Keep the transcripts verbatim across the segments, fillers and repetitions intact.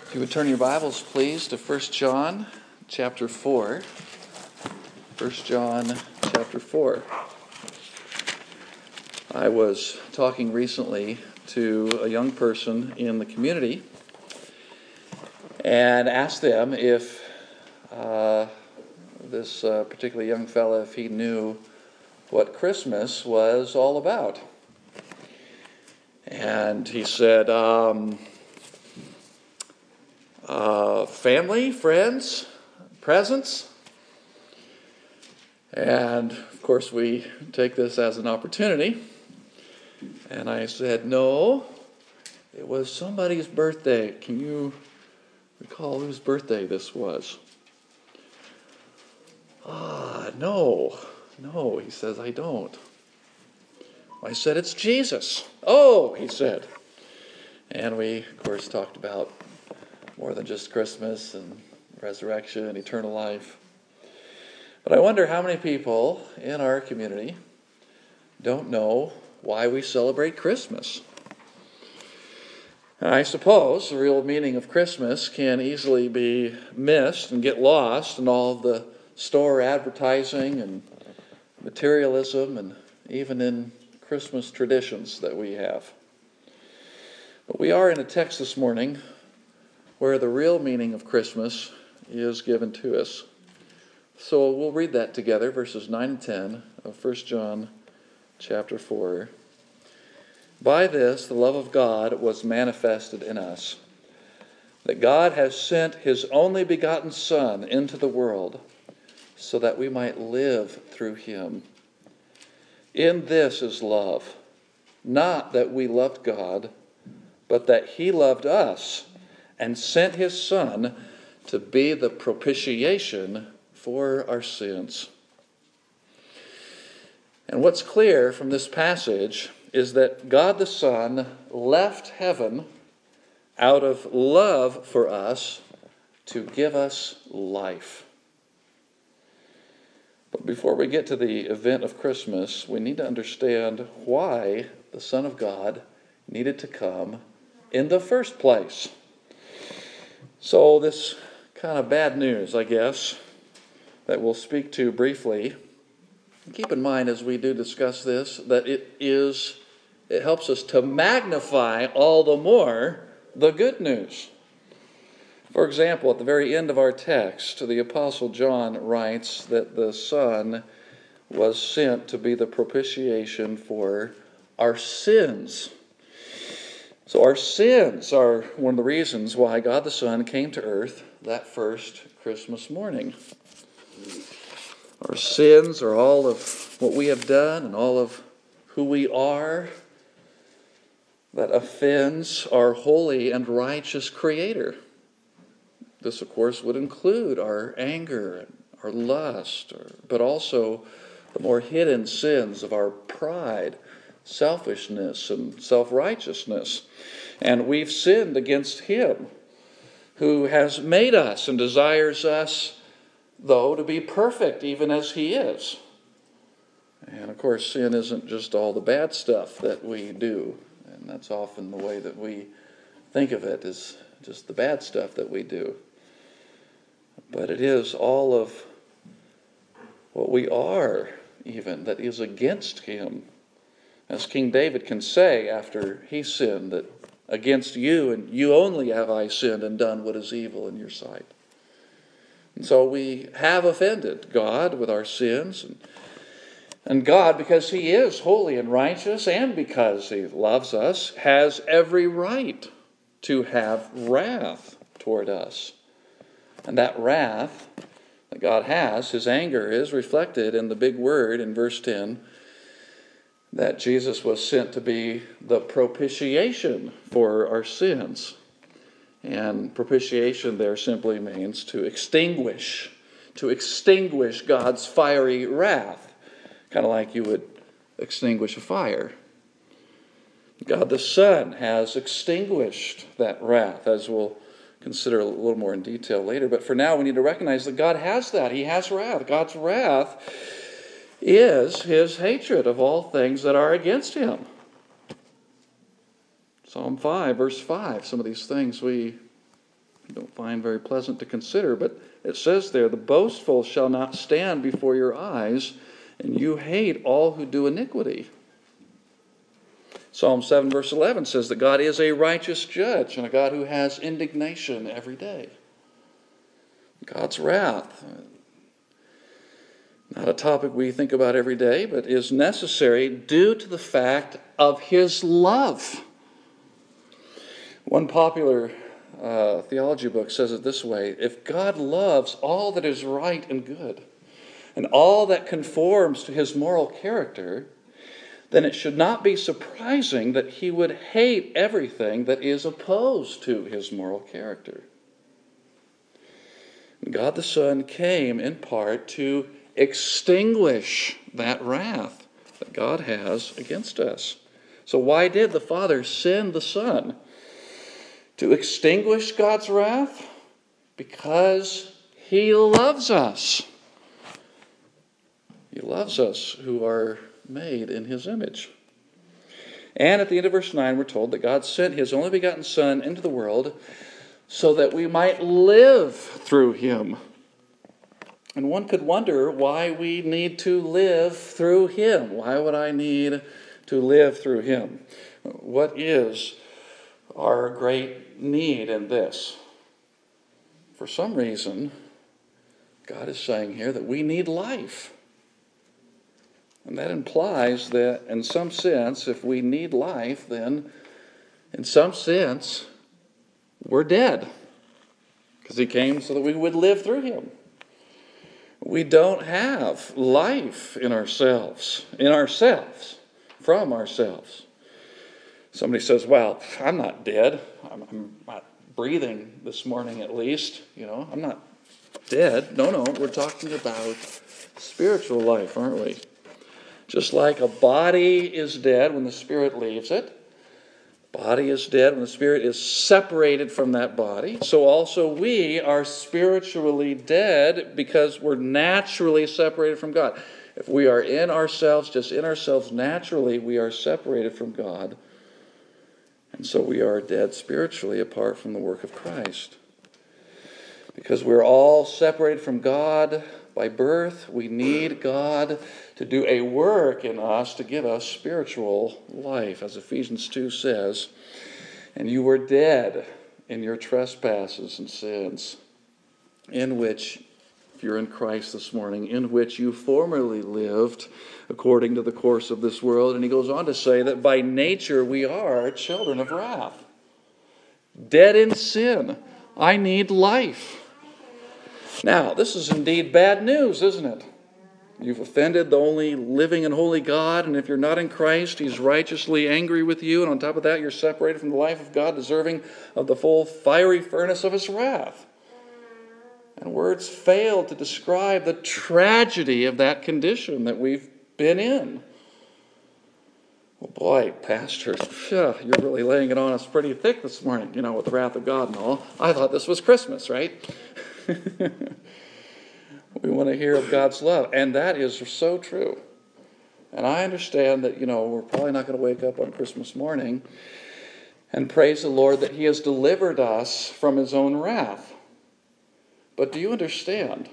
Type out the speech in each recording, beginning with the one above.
If you would turn your Bibles, please, to First John chapter four. First John chapter four. I was talking recently to a young person in the community and asked them if uh, this uh, particular young fella, if he knew what Christmas was all about. And he said, um, uh, family, friends, presents. And, of course, we take this as an opportunity. And I said, no, it was somebody's birthday. Can you recall whose birthday this was? Ah, no, no, he says, I don't. I said, it's Jesus. Oh, he said. And we, of course, talked about more than just Christmas and resurrection and eternal life. But I wonder how many people in our community don't know why we celebrate Christmas. I suppose the real meaning of Christmas can easily be missed and get lost in all of the store advertising and materialism and even in Christmas traditions that we have. But we are in a text this morning where the real meaning of Christmas is given to us. So we'll read that together, verses nine and ten of First John chapter four. By this the love of God was manifested in us, that God has sent his only begotten Son into the world, so that we might live through him. In this is love, not that we loved God, but that he loved us and sent his Son to be the propitiation for our sins. And what's clear from this passage is that God the Son left heaven out of love for us to give us life. But before we get to the event of Christmas, we need to understand why the Son of God needed to come in the first place. So this kind of bad news, I guess, that we'll speak to briefly. Keep in mind as we do discuss this that it is it helps us to magnify all the more the good news. For example, at the very end of our text, the Apostle John writes that the Son was sent to be the propitiation for our sins. So our sins are one of the reasons why God the Son came to earth that first Christmas morning. Our sins are all of what we have done and all of who we are that offends our holy and righteous Creator. This, of course, would include our anger, our lust, but also the more hidden sins of our pride, selfishness, and self-righteousness. And we've sinned against him who has made us and desires us, though, to be perfect even as he is. And, of course, sin isn't just all the bad stuff that we do. And that's often the way that we think of it, is just the bad stuff that we do. But it is all of what we are, even, that is against him. As King David can say after he sinned, that against you and you only have I sinned and done what is evil in your sight. And so we have offended God with our sins. And, and God, because he is holy and righteous and because he loves us, has every right to have wrath toward us. And that wrath that God has, his anger, is reflected in the big word in verse ten, that Jesus was sent to be the propitiation for our sins. And propitiation there simply means to extinguish, to extinguish God's fiery wrath, kind of like you would extinguish a fire. God the Son has extinguished that wrath, as we'll consider a little more in detail later. But for now, we need to recognize that God has that. He has wrath. God's wrath is his hatred of all things that are against him. Psalm five, verse five, some of these things we I don't find very pleasant to consider, but it says there, the boastful shall not stand before your eyes, and you hate all who do iniquity. Psalm seven verse eleven says that God is a righteous judge and a God who has indignation every day. God's wrath, not a topic we think about every day, but is necessary due to the fact of His love. One popular uh, theology book says it this way: if God loves all that is right and good, and all that conforms to His moral character, then it should not be surprising that He would hate everything that is opposed to His moral character. God the Son came in part to extinguish that wrath that God has against us. So why did the Father send the Son? To extinguish God's wrath? Because He loves us. He loves us who are made in His image. And at the end of verse nine, we're told that God sent His only begotten Son into the world so that we might live through Him. And one could wonder why we need to live through Him. Why would I need to live through Him? What is our great need in this? For some reason, God is saying here that we need life. And that implies that in some sense, if we need life, then in some sense, we're dead. Because He came so that we would live through Him. We don't have life in ourselves, in ourselves, from ourselves. Somebody says, well, I'm not dead. I'm, I'm not breathing this morning at least. You know, I'm not dead. No, no, we're talking about spiritual life, aren't we? Just like a body is dead when the spirit leaves it, body is dead when the spirit is separated from that body, so also we are spiritually dead because we're naturally separated from God. If we are in ourselves, just in ourselves naturally, we are separated from God. And so we are dead spiritually apart from the work of Christ. Because we're all separated from God by birth, we need God to do a work in us to give us spiritual life. As Ephesians two says, and you were dead in your trespasses and sins, in which, if you're in Christ this morning, in which you formerly lived according to the course of this world. And he goes on to say that by nature we are children of wrath. Dead in sin. I need life. Now, this is indeed bad news, isn't it? You've offended the only living and holy God, and if you're not in Christ, He's righteously angry with you, and on top of that, you're separated from the life of God, deserving of the full fiery furnace of His wrath. And words fail to describe the tragedy of that condition that we've been in. Well, boy, Pastor, you're really laying it on us pretty thick this morning, you know, with the wrath of God and all. I thought this was Christmas, right? We want to hear of God's love, and that is so true. And I understand that, you know, we're probably not going to wake up on Christmas morning and praise the Lord that He has delivered us from His own wrath. But do you understand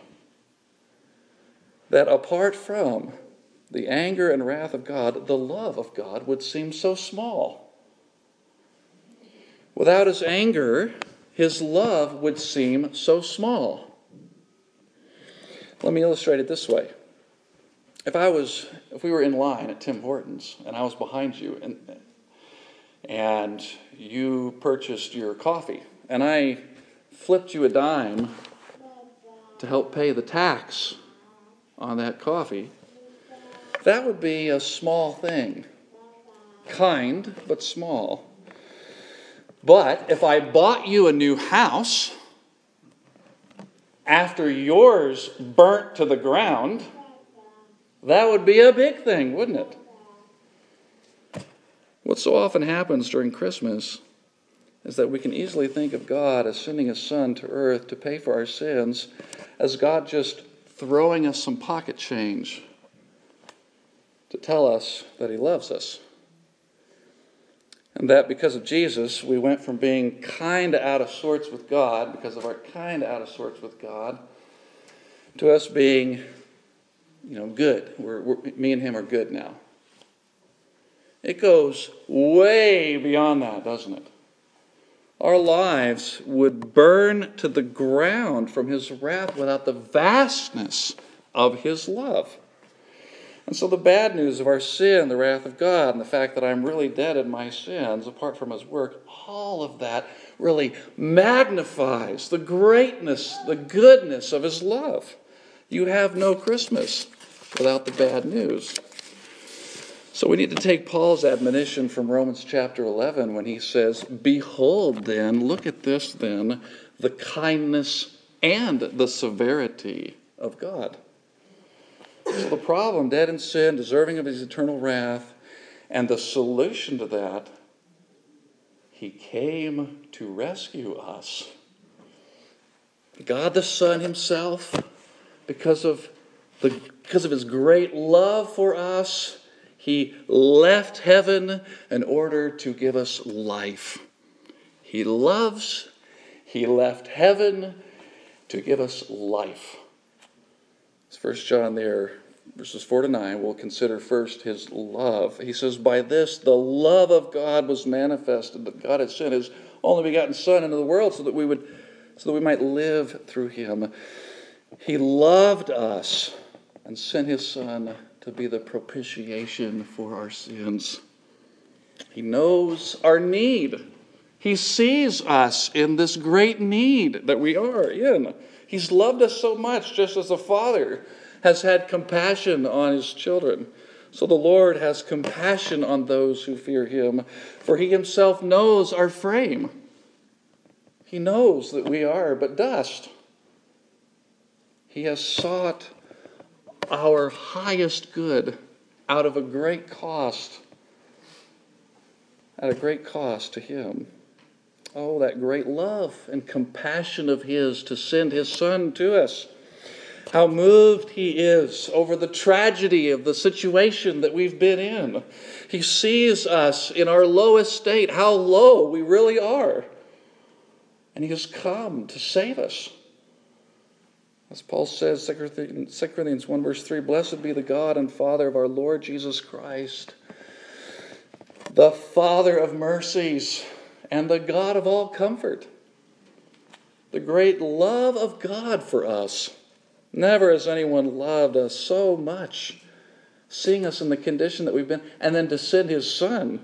that apart from the anger and wrath of God, the love of God would seem so small? Without His anger, His love would seem so small. Let me illustrate it this way. If I was, if we were in line at Tim Hortons and I was behind you and and you purchased your coffee and I flipped you a dime to help pay the tax on that coffee, that would be a small thing. Kind, but small. But if I bought you a new house after yours burnt to the ground, that would be a big thing, wouldn't it? What so often happens during Christmas is that we can easily think of God as sending His Son to earth to pay for our sins, as God just throwing us some pocket change to tell us that He loves us. And that because of Jesus, we went from being kind of out of sorts with God, because of our kind of out of sorts with God, to us being, you know, good. We're, we're, me and him are good now. It goes way beyond that, doesn't it? Our lives would burn to the ground from his wrath without the vastness of his love. And so the bad news of our sin, the wrath of God, and the fact that I'm really dead in my sins, apart from his work, all of that really magnifies the greatness, the goodness of his love. You have no Christmas without the bad news. So we need to take Paul's admonition from Romans chapter eleven when he says, "Behold then, look at this then, the kindness and the severity of God." So the problem, dead in sin, deserving of his eternal wrath, and the solution to that, he came to rescue us. God the Son himself, because of the because of his great love for us, he left heaven in order to give us life. He loves, he left heaven to give us life. It's First John there, verses four to nine. We'll consider first his love. He says, "By this the love of God was manifested, that God had sent his only begotten Son into the world so that we would, so that we might live through him. He loved us and sent his Son to be the propitiation for our sins." He knows our need. He sees us in this great need that we are in. He's loved us so much, just as a father has had compassion on his children. So the Lord has compassion on those who fear him, for he himself knows our frame. He knows that we are but dust. He has sought our highest good out of a great cost, at a great cost to him. Oh, that great love and compassion of his to send his Son to us. How moved he is over the tragedy of the situation that we've been in. He sees us in our lowest state, how low we really are. And he has come to save us. As Paul says, Second Corinthians one verse three, "Blessed be the God and Father of our Lord Jesus Christ, the Father of mercies and the God of all comfort." The great love of God for us. Never has anyone loved us so much, seeing us in the condition that we've been, and then to send his Son.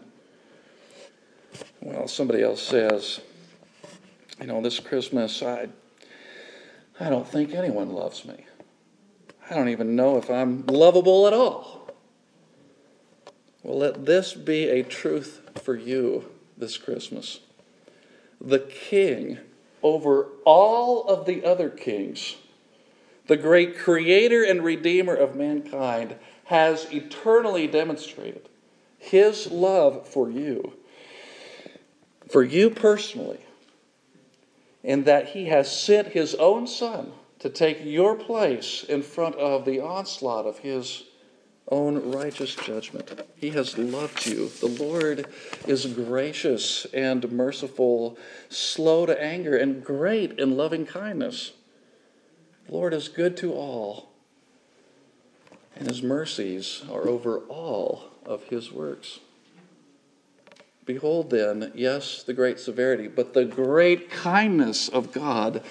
Well, somebody else says, you know, this Christmas, I, I don't think anyone loves me. I don't even know if I'm lovable at all. Well, let this be a truth for you this Christmas. The King over all of the other kings, the great creator and redeemer of mankind, has eternally demonstrated his love for you, for you personally, in that he has sent his own Son to take your place in front of the onslaught of his own righteous judgment. He has loved you. The Lord is gracious and merciful, slow to anger, and great in loving kindness. The Lord is good to all, and his mercies are over all of his works. Behold then, yes, the great severity, but the great kindness of God,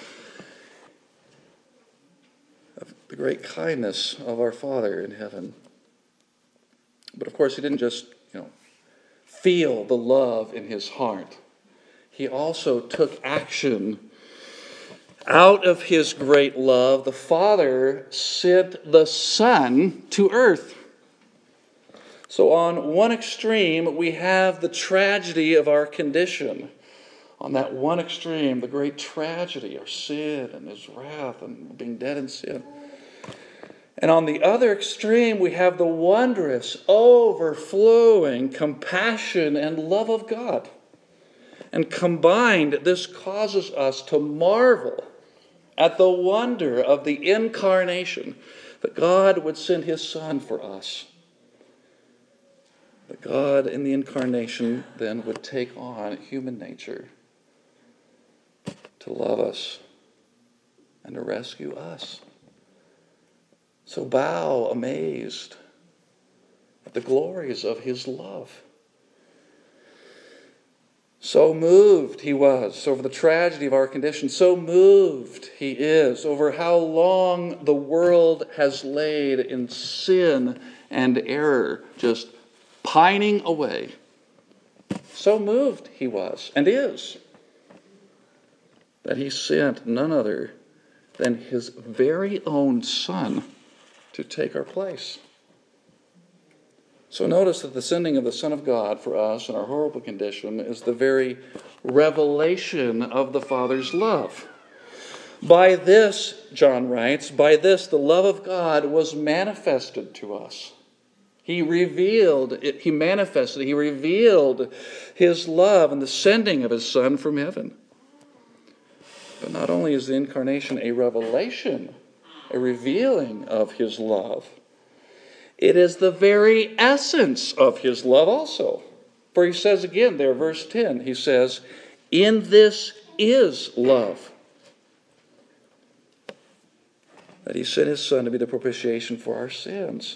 the great kindness of our Father in heaven. But of course, he didn't just, you know, feel the love in his heart. He also took action. Out of his great love, the Father sent the Son to earth. So on one extreme, we have the tragedy of our condition. On that one extreme, the great tragedy, our sin and his wrath and being dead in sin. And on the other extreme, we have the wondrous, overflowing compassion and love of God. And combined, this causes us to marvel at the wonder of the incarnation, that God would send his Son for us. That God in the incarnation then would take on human nature to love us and to rescue us. So bow amazed at the glories of his love. So moved he was over the tragedy of our condition. So moved he is over how long the world has laid in sin and error, just pining away. So moved he was and is that he sent none other than his very own Son to take our place. So notice that the sending of the Son of God for us in our horrible condition is the very revelation of the Father's love. By this, John writes, by this the love of God was manifested to us. He revealed, it, he manifested, he revealed his love in the sending of his Son from heaven. But not only is the incarnation a revelation, a revealing of his love, it is the very essence of his love also. For he says again there, verse ten, he says, in this is love. That he sent his Son to be the propitiation for our sins.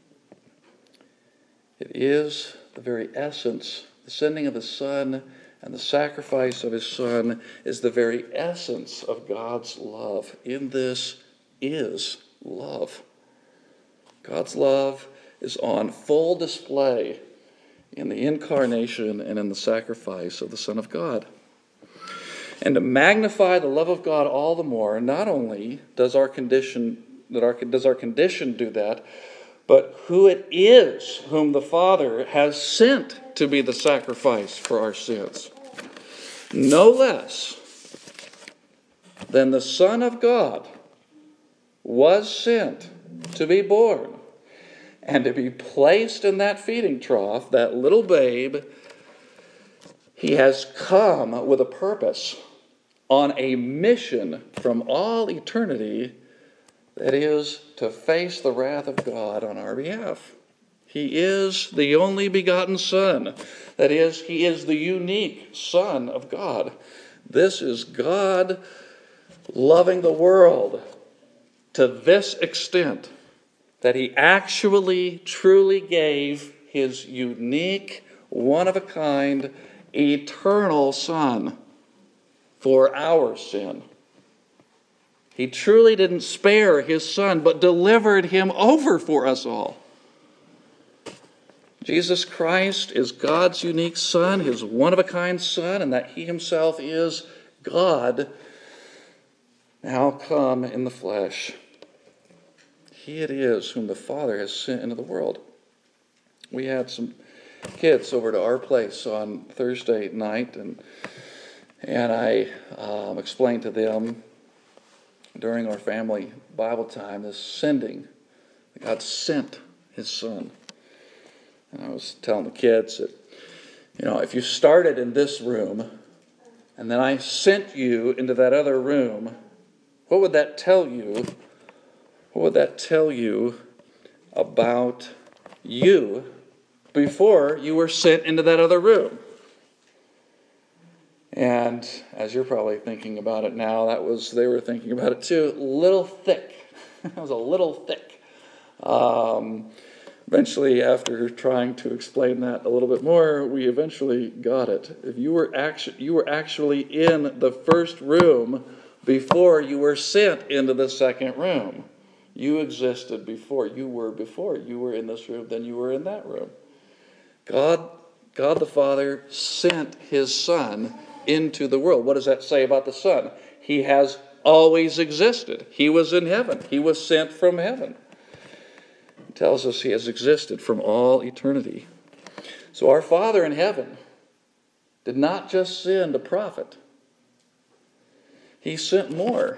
It is the very essence, the sending of the Son and the sacrifice of his Son is the very essence of God's love. In this is love. God's love is on full display in the incarnation and in the sacrifice of the Son of God. And to magnify the love of God all the more, not only does our condition that our does our condition do that, but who it is whom the Father has sent to be the sacrifice for our sins. No less than the Son of God was sent to be born and to be placed in that feeding trough, that little babe. He has come with a purpose on a mission from all eternity, that is, to face the wrath of God on our behalf. He is the only begotten Son. That is, he is the unique Son of God. This is God loving the world to this extent, that he actually, truly gave his unique, one-of-a-kind, eternal Son for our sin. He truly didn't spare his Son, but delivered him over for us all. Jesus Christ is God's unique Son, his one-of-a-kind Son, and that he himself is God, now come in the flesh. He it is whom the Father has sent into the world. We had some kids over to our place on Thursday night, and and I um, explained to them during our family Bible time this sending. That God sent his Son. And I was telling the kids that, you know, if you started in this room and then I sent you into that other room, what would that tell you? What would that tell you about you before you were sent into that other room? And as you're probably thinking about it now, that was they were thinking about it too. Little thick. It was a little thick. Um, eventually, after trying to explain that a little bit more, we eventually got it. If you were actually you were actually in the first room before you were sent into the second room. You existed before. You were before. You were in this room, then you were in that room. God, God the Father sent his Son into the world. What does that say about the Son? He has always existed. He was in heaven. He was sent from heaven. It tells us he has existed from all eternity. So our Father in heaven did not just send a prophet. He sent more.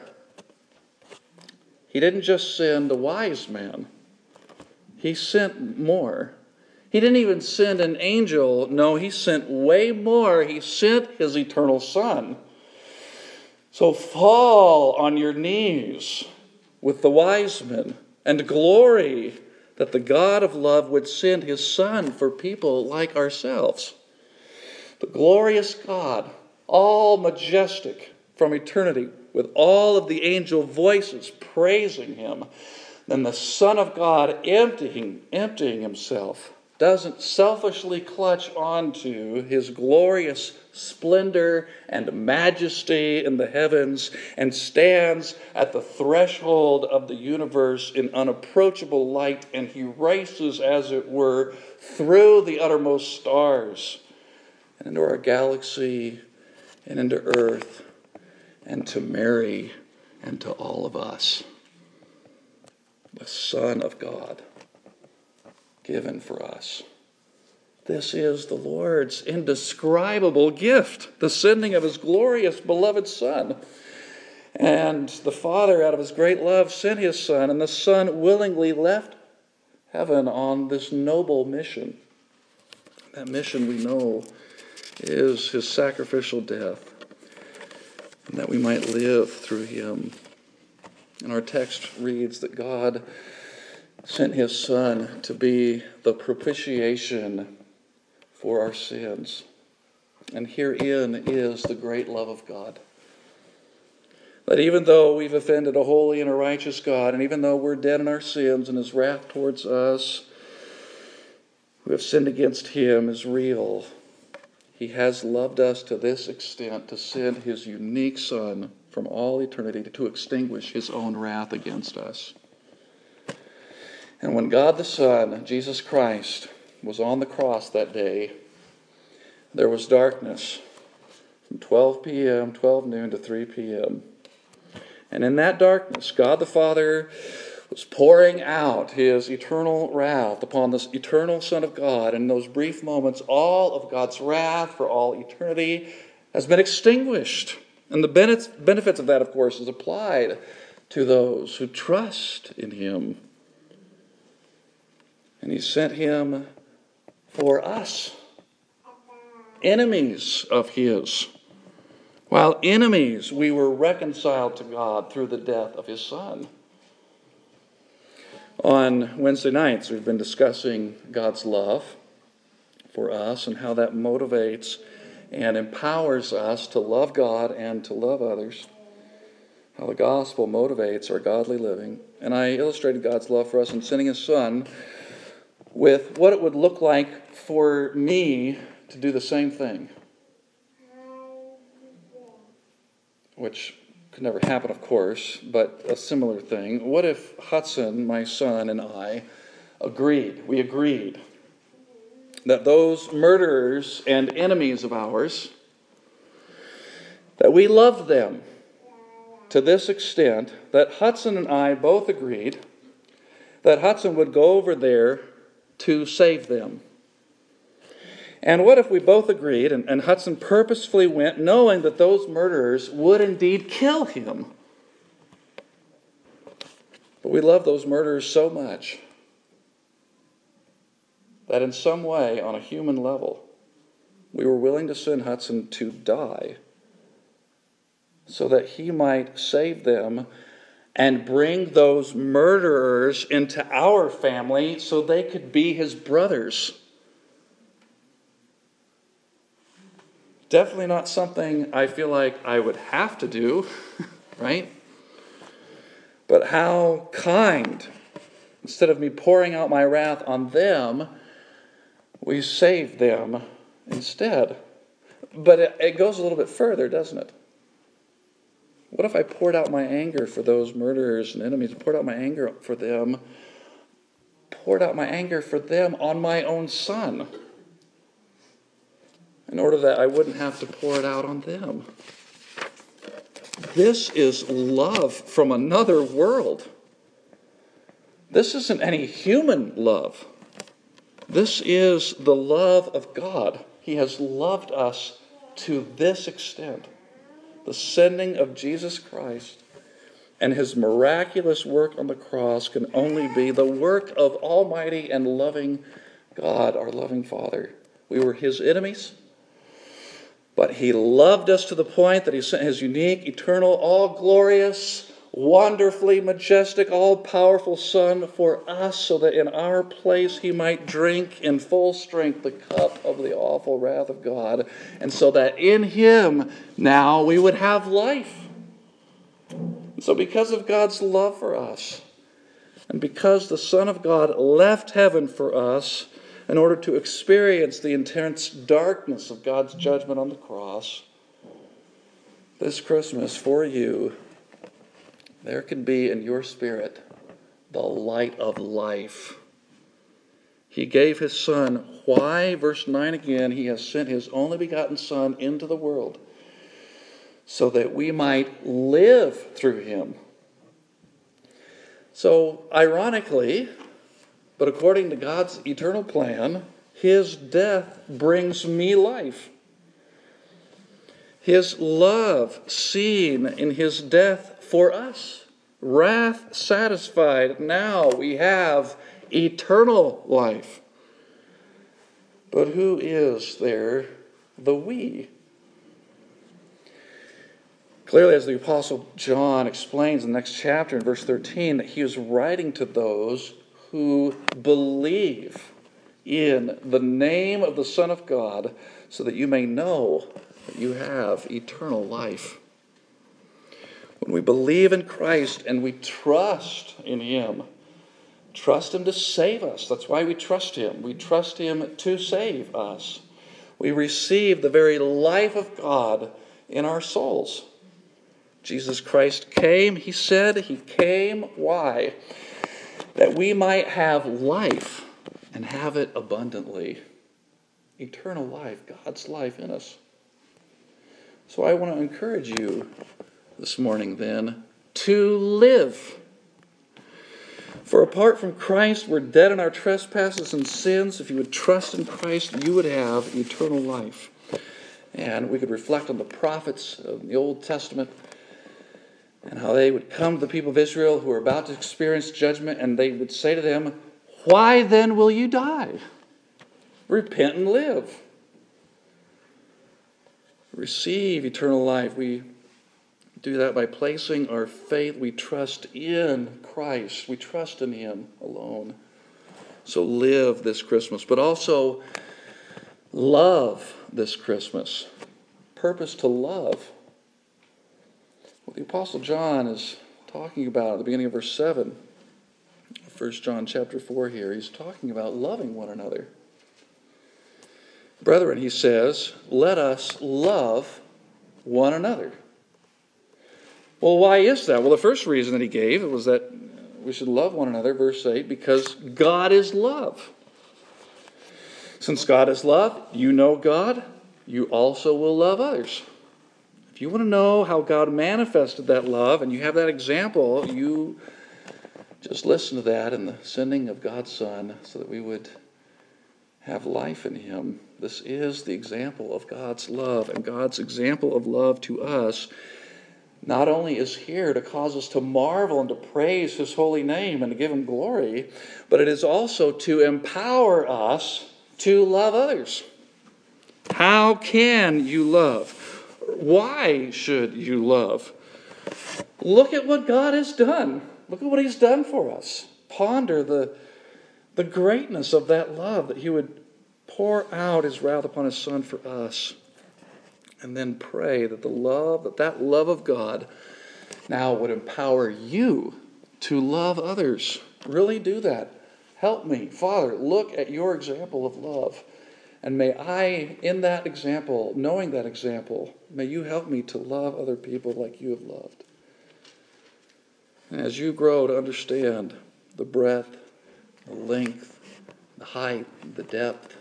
He didn't just send a wise man. He sent more. He didn't even send an angel. No, he sent way more. He sent his eternal Son. So fall on your knees with the wise men and glory that the God of love would send his Son for people like ourselves. The glorious God, all majestic from eternity, with all of the angel voices praising him, then the Son of God emptying, emptying himself, doesn't selfishly clutch onto his glorious splendor and majesty in the heavens and stands at the threshold of the universe in unapproachable light, and he races, as it were, through the uttermost stars and into our galaxy and into Earth and to Mary and to all of us. The Son of God given for us. This is the Lord's indescribable gift, the sending of his glorious beloved Son. And the Father, out of his great love, sent his Son, and the Son willingly left heaven on this noble mission. That mission, we know, is his sacrificial death, and that we might live through him. And our text reads that God sent his Son to be the propitiation for our sins. And herein is the great love of God. That even though we've offended a holy and a righteous God, and even though we're dead in our sins and his wrath towards us who have sinned against him is real, he has loved us to this extent to send his unique Son from all eternity to extinguish his own wrath against us. And when God the Son, Jesus Christ, was on the cross that day, there was darkness from twelve p.m., twelve noon to three p.m. And in that darkness, God the Father was pouring out his eternal wrath upon this eternal Son of God. And in those brief moments, all of God's wrath for all eternity has been extinguished. And the benefits of that, of course, is applied to those who trust in him. And he sent him for us, enemies of his. While enemies, we were reconciled to God through the death of his Son. On Wednesday nights, we've been discussing God's love for us and how that motivates and empowers us to love God and to love others. How the gospel motivates our godly living. And I illustrated God's love for us in sending his Son with what it would look like for me to do the same thing. Which could never happen, of course, but a similar thing. What if Hudson, my son, and I agreed, we agreed, that those murderers and enemies of ours, that we loved them to this extent that Hudson and I both agreed that Hudson would go over there to save them. And what if we both agreed, and, and Hudson purposefully went, knowing that those murderers would indeed kill him? But we love those murderers so much that in some way, on a human level, we were willing to send Hudson to die so that he might save them and bring those murderers into our family so they could be his brothers. Definitely not something I feel like I would have to do, right? But how kind. Instead of me pouring out my wrath on them, we save them instead. But it, it goes a little bit further, doesn't it? What if I poured out my anger for those murderers and enemies, poured out my anger for them, poured out my anger for them on my own son, in order that I wouldn't have to pour it out on them? This is love from another world. This isn't any human love. This is the love of God. He has loved us to this extent. The sending of Jesus Christ and his miraculous work on the cross can only be the work of almighty and loving God, our loving Father. We were his enemies, but he loved us to the point that he sent his unique, eternal, all-glorious, wonderfully majestic, all-powerful Son for us, so that in our place he might drink in full strength the cup of the awful wrath of God, and so that in him now we would have life. So because of God's love for us, and because the Son of God left heaven for us in order to experience the intense darkness of God's judgment on the cross, this Christmas for you, there can be in your spirit the light of life. He gave his Son. Why? Verse nine again, he has sent his only begotten Son into the world so that we might live through him. So, ironically, but according to God's eternal plan, his death brings me life. His love seen in his death for us. Wrath satisfied. Now we have eternal life. But who is there the we? Clearly, as the Apostle John explains in the next chapter in verse thirteen, that he is writing to those who believe in the name of the Son of God, so that you may know that you have eternal life. When we believe in Christ and we trust in him, trust him to save us. That's why we trust him. We trust him to save us. We receive the very life of God in our souls. Jesus Christ came, he said, he came, why? That we might have life and have it abundantly. Eternal life, God's life in us. So I want to encourage you this morning then to live. For apart from Christ, we're dead in our trespasses and sins. If you would trust in Christ, you would have eternal life. And we could reflect on the prophets of the Old Testament and how they would come to the people of Israel who were about to experience judgment, and they would say to them, "Why then will you die? Repent and live." Receive eternal life. We do that by placing our faith. We trust in Christ. We trust in him alone. So live this Christmas, but also love this Christmas. Purpose to love. What the Apostle John is talking about at the beginning of verse seven, First John chapter four here, he's talking about loving one another. Brethren, he says, let us love one another. Well, why is that? Well, the first reason that he gave was that we should love one another, verse eight, because God is love. Since God is love, you know God, you also will love others. If you want to know how God manifested that love, and you have that example, you just listen to that in the sending of God's Son so that we would have life in him. This is the example of God's love, and God's example of love to us not only is here to cause us to marvel and to praise his holy name and to give him glory, but it is also to empower us to love others. How can you love? Why should you love? Look at what God has done. Look at what he's done for us. Ponder the, the greatness of that love, that he would pour out his wrath upon his Son for us. And then pray that the love, that that love of God now would empower you to love others. Really do that. Help me, Father, look at your example of love. And may I, in that example, knowing that example, may you help me to love other people like you have loved. And as you grow to understand the breadth, the length, the height, the depth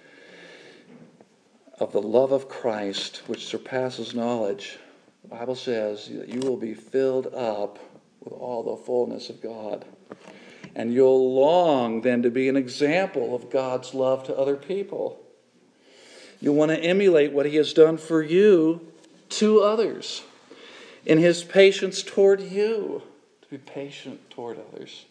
of the love of Christ, which surpasses knowledge, the Bible says that you will be filled up with all the fullness of God. And you'll long then to be an example of God's love to other people. You'll want to emulate what he has done for you to others. In his patience toward you, to be patient toward others.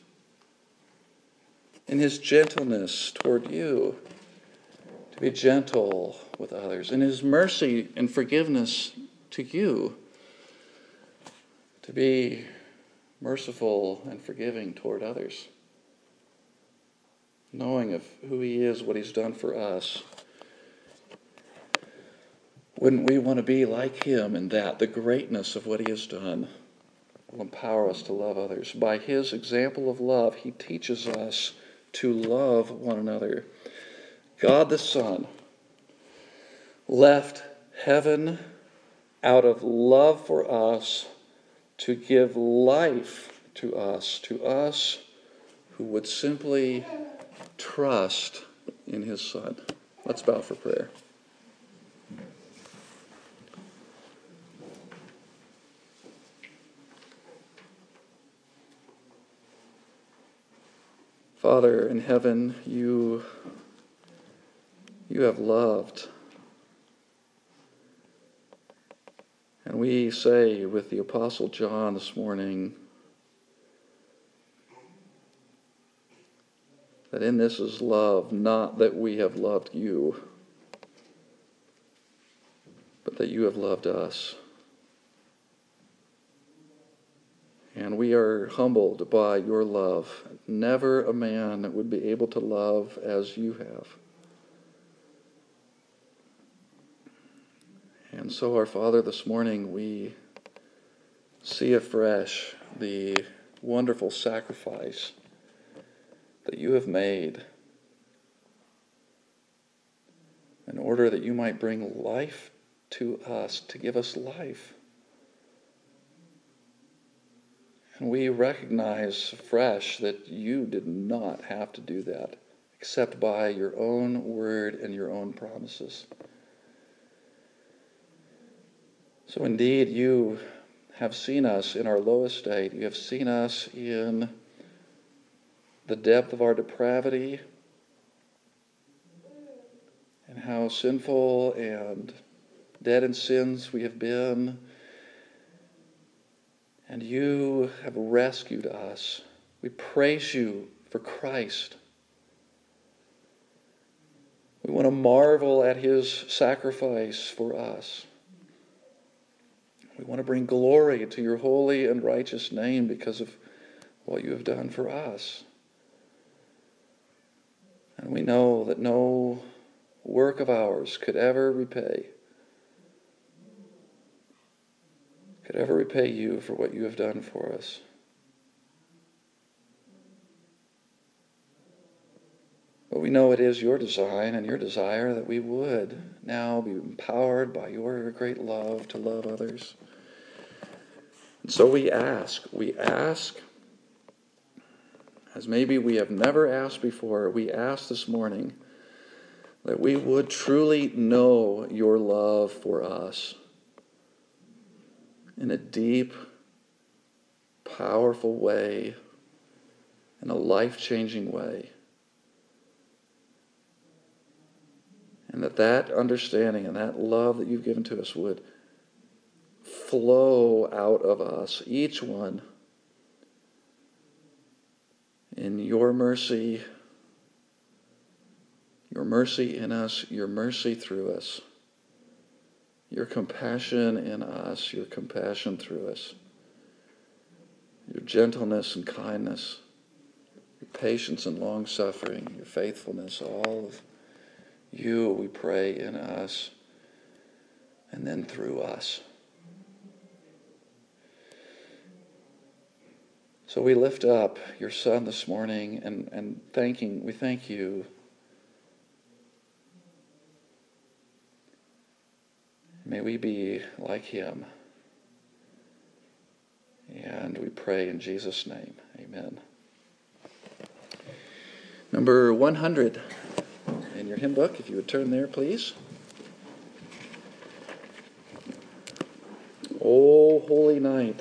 In his gentleness toward you, to be gentle with others. In his mercy and forgiveness to you, to be merciful and forgiving toward others, knowing of who he is, what he's done for us. Wouldn't we want to be like him in that? The greatness of what he has done will empower us to love others. By his example of love, he teaches us to love one another. God the Son left heaven out of love for us to give life to us, to us who would simply trust in his Son. Let's bow for prayer. Father in heaven, you, you have loved. And we say with the Apostle John this morning that in this is love, not that we have loved you, but that you have loved us. And we are humbled by your love. Never a man would be able to love as you have. And so, our Father, this morning we see afresh the wonderful sacrifice that you have made in order that you might bring life to us, to give us life. And we recognize afresh that you did not have to do that, except by your own word and your own promises. So indeed, you have seen us in our lowest state. You have seen us in the depth of our depravity and how sinful and dead in sins we have been. And you have rescued us. We praise you for Christ. We want to marvel at his sacrifice for us. We want to bring glory to your holy and righteous name because of what you have done for us. And we know that no work of ours could ever repay could ever repay you for what you have done for us. But we know it is your design and your desire that we would now be empowered by your great love to love others. And so we ask, we ask, as maybe we have never asked before, we ask this morning that we would truly know your love for us in a deep, powerful way, in a life-changing way. And that that understanding and that love that you've given to us would flow out of us, each one, in your mercy, your mercy in us, your mercy through us. Your compassion in us, your compassion through us. Your gentleness and kindness, your patience and long-suffering, your faithfulness, all of you, we pray, in us and then through us. So we lift up your Son this morning and, and thanking, we thank you. May we be like him. And we pray in Jesus' name. Amen. Number one hundred in your hymn book, if you would turn there, please. O holy night.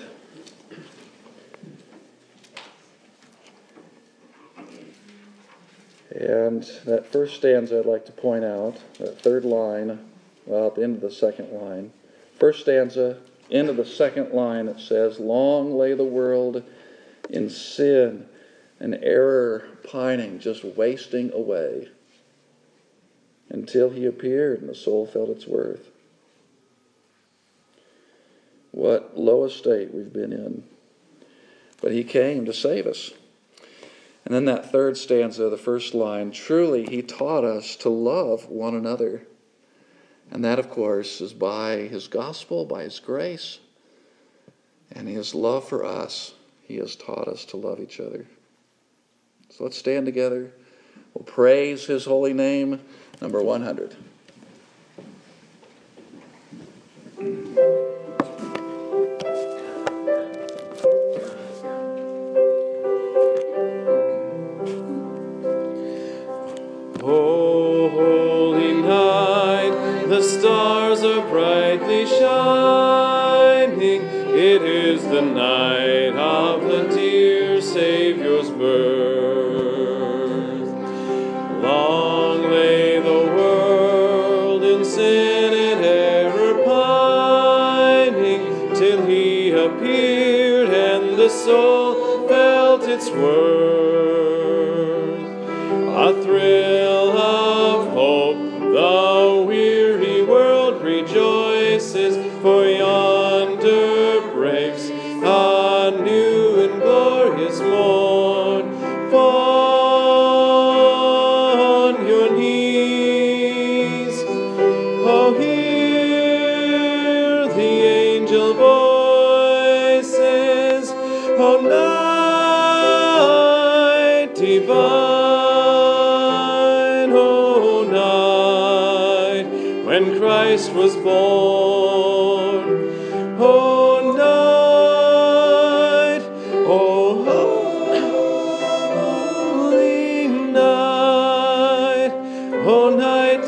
And that first stanza I'd like to point out, that third line, well, at the end of the second line. First stanza, end of the second line, it says, long lay the world in sin and error pining, just wasting away, until he appeared and the soul felt its worth. What low estate we've been in. but he came to save us. And then that third stanza, the first line, truly he taught us to love one another. And that, of course, is by his gospel, by his grace, and his love for us. He has taught us to love each other. So let's stand together. We'll praise his holy name. Number one hundred. O holy night, the stars are brightly shining. It is the night of the dear Savior's birth. Long lay the world in sin and error pining, till he appeared and the soul felt its worth. A thrill of hope, the weary world rejoices, for yonder breaks a new and glorious morn. Fall on your knees, oh, hear the angel voices, oh, night divine. When Christ was born, oh night, oh holy night, oh night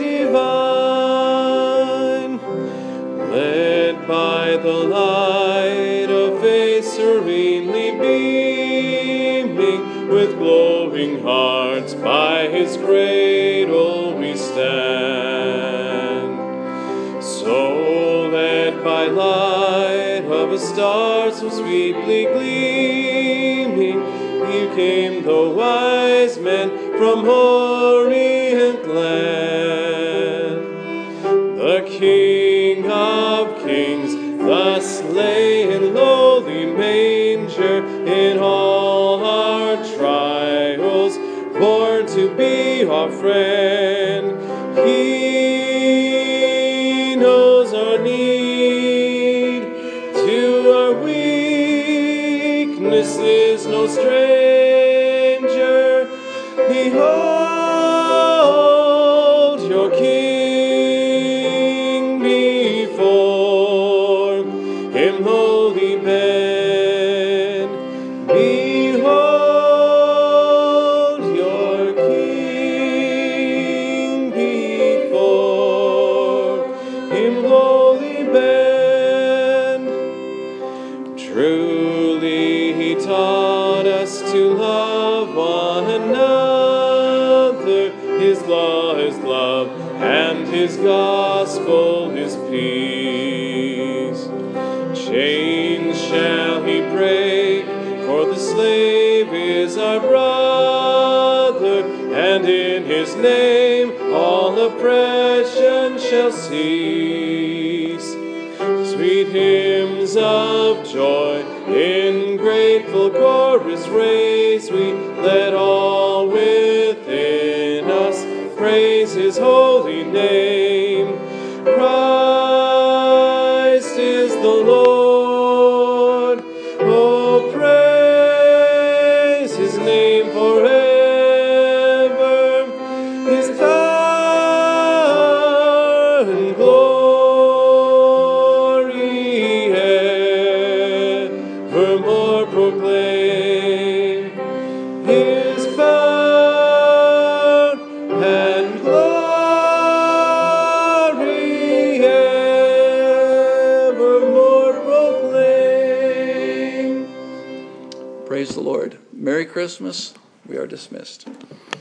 divine, led by the light of faith serenely beaming, with glowing hearts by his cradle we stand. So led by light of a star so sweetly gleaming, here came the wise men from Orient land. The King of kings thus lay in lowly manger, in all our trials born to be our friend. He knows our need, to our weakness is no stranger. Behold your King, before him lowly bend. Behold your King, before him lowly bend. Truly he taught us to love one another. His law is love, and his gospel is peace. Chains shall he break, for the slave is our brother, and in his name all oppression shall cease. Sweet hymns of joy in grateful chorus raise we, let all within us praise his holy name. Christ is the Lord, oh praise his name forever, his power and glory evermore proclaim. His power and glory evermore proclaim. Praise the Lord. Merry Christmas. We are dismissed.